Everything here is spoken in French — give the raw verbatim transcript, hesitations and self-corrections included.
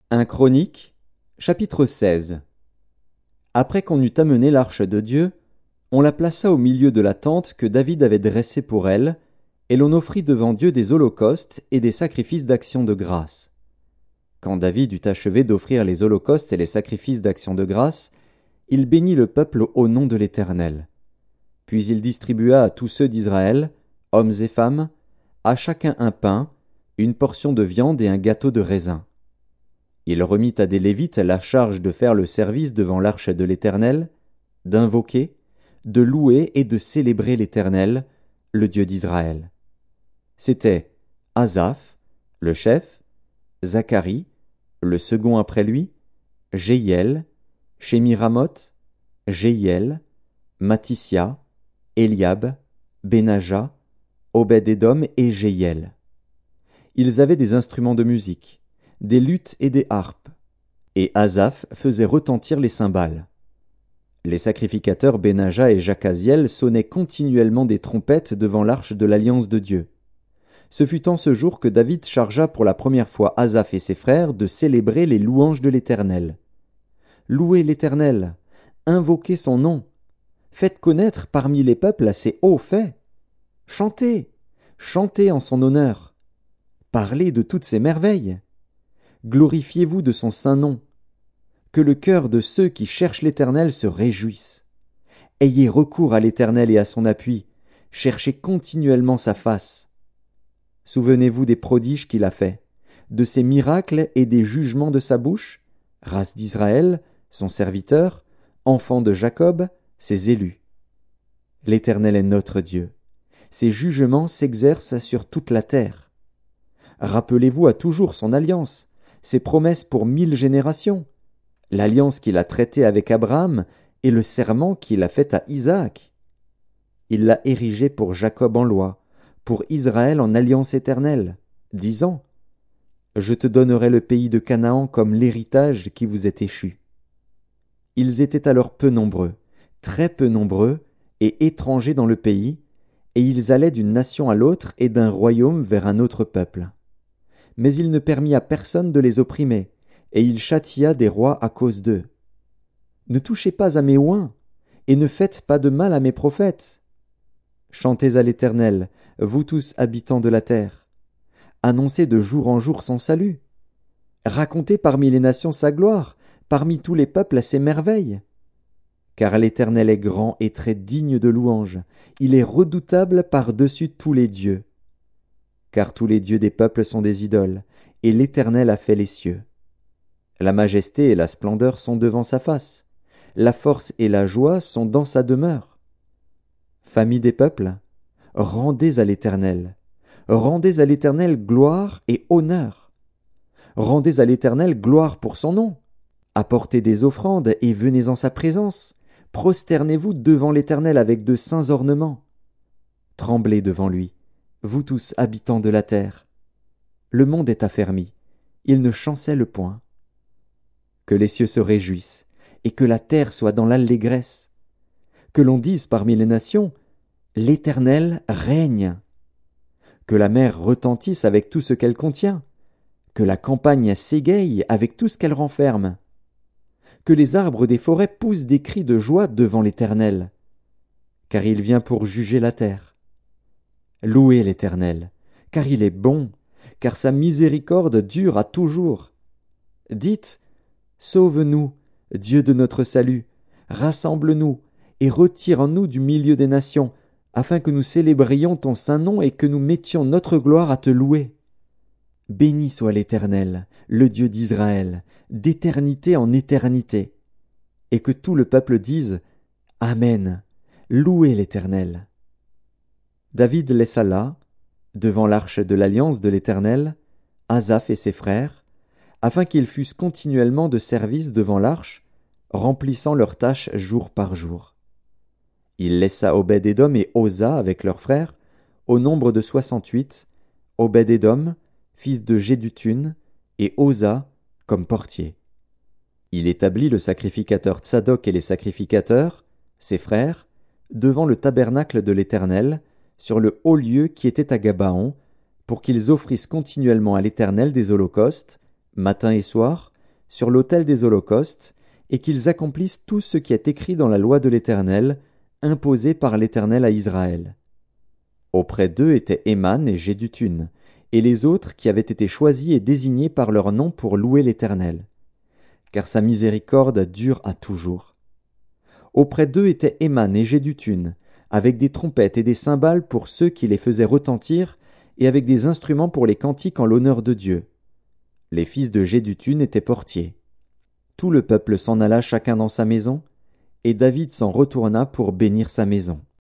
un Chronique, chapitre seize. Après qu'on eut amené l'arche de Dieu, on la plaça au milieu de la tente que David avait dressée pour elle, et l'on offrit devant Dieu des holocaustes et des sacrifices d'action de grâce. Quand David eut achevé d'offrir les holocaustes et les sacrifices d'action de grâce, il bénit le peuple au nom de l'Éternel. Puis il distribua à tous ceux d'Israël, hommes et femmes, à chacun un pain, une portion de viande et un gâteau de raisin. Il remit à des Lévites la charge de faire le service devant l'arche de l'Éternel, d'invoquer, de louer et de célébrer l'Éternel, le Dieu d'Israël. C'étaient Asaph, le chef, Zacharie, le second après lui, Jéhiel, Shémiramoth, Jéhiel, Mathisia, Eliab, Benaja, Obed-Édom et Jéhiel. Ils avaient des instruments de musique, des luths et des harpes, et Asaph faisait retentir les cymbales. Les sacrificateurs Benaja et Jacaziel sonnaient continuellement des trompettes devant l'arche de l'alliance de Dieu. Ce fut en ce jour que David chargea pour la première fois Asaph et ses frères de célébrer les louanges de l'Éternel. Louez l'Éternel, invoquez son nom, faites connaître parmi les peuples ses hauts faits. Chantez, chantez en son honneur, parlez de toutes ses merveilles. Glorifiez-vous de son saint nom. Que le cœur de ceux qui cherchent l'Éternel se réjouisse. Ayez recours à l'Éternel et à son appui, cherchez continuellement sa face. Souvenez-vous des prodiges qu'il a faits, de ses miracles et des jugements de sa bouche, race d'Israël, son serviteur, enfant de Jacob, ses élus. L'Éternel est notre Dieu. Ses jugements s'exercent sur toute la terre. Rappelez-vous à toujours son alliance, ses promesses pour mille générations, l'alliance qu'il a traitée avec Abraham et le serment qu'il a fait à Isaac. Il l'a érigé pour Jacob en loi, pour Israël en alliance éternelle, disant « Je te donnerai le pays de Canaan comme l'héritage qui vous est échu. » Ils étaient alors peu nombreux, très peu nombreux et étrangers dans le pays, et ils allaient d'une nation à l'autre et d'un royaume vers un autre peuple. Mais il ne permit à personne de les opprimer, et il châtia des rois à cause d'eux. Ne touchez pas à mes oins, et ne faites pas de mal à mes prophètes. Chantez à l'Éternel, vous tous habitants de la terre. Annoncez de jour en jour son salut. Racontez parmi les nations sa gloire, parmi tous les peuples ses merveilles. Car l'Éternel est grand et très digne de louange, il est redoutable par-dessus tous les dieux. Car tous les dieux des peuples sont des idoles, et l'Éternel a fait les cieux. La majesté et la splendeur sont devant sa face, la force et la joie sont dans sa demeure. Famille des peuples, rendez à l'Éternel, rendez à l'Éternel gloire et honneur. Rendez à l'Éternel gloire pour son nom. Apportez des offrandes et venez en sa présence. Prosternez-vous devant l'Éternel avec de saints ornements. Tremblez devant lui, vous tous habitants de la terre. Le monde est affermi, il ne chancelle point. Que les cieux se réjouissent, et que la terre soit dans l'allégresse. Que l'on dise parmi les nations, l'Éternel règne. Que la mer retentisse avec tout ce qu'elle contient. Que la campagne s'égaye avec tout ce qu'elle renferme. Que les arbres des forêts poussent des cris de joie devant l'Éternel, car il vient pour juger la terre. Louez l'Éternel, car il est bon, car sa miséricorde dure à toujours. Dites, sauve-nous, Dieu de notre salut, rassemble-nous et retire-nous du milieu des nations, afin que nous célébrions ton saint nom et que nous mettions notre gloire à te louer. Béni soit l'Éternel, le Dieu d'Israël, d'éternité en éternité. Et que tout le peuple dise « Amen, louez l'Éternel ». David laissa là, devant l'arche de l'alliance de l'Éternel, Asaph et ses frères, afin qu'ils fussent continuellement de service devant l'arche, remplissant leurs tâches jour par jour. Il laissa Obed-Édom et Osa avec leurs frères, au nombre de soixante-huit, Obed-Édom, fils de Jéduthun, et Osa, comme portier. Il établit le sacrificateur Tsadok et les sacrificateurs, ses frères, devant le tabernacle de l'Éternel, sur le haut lieu qui était à Gabaon, pour qu'ils offrissent continuellement à l'Éternel des holocaustes, matin et soir, sur l'autel des holocaustes, et qu'ils accomplissent tout ce qui est écrit dans la loi de l'Éternel, imposée par l'Éternel à Israël. Auprès d'eux étaient Éman et Jéduthun, et les autres qui avaient été choisis et désignés par leur nom pour louer l'Éternel. Car sa miséricorde dure à toujours. Auprès d'eux étaient Éman et Jéduthun, avec des trompettes et des cymbales pour ceux qui les faisaient retentir, et avec des instruments pour les cantiques en l'honneur de Dieu. Les fils de Jéduthun étaient portiers. Tout le peuple s'en alla chacun dans sa maison, et David s'en retourna pour bénir sa maison.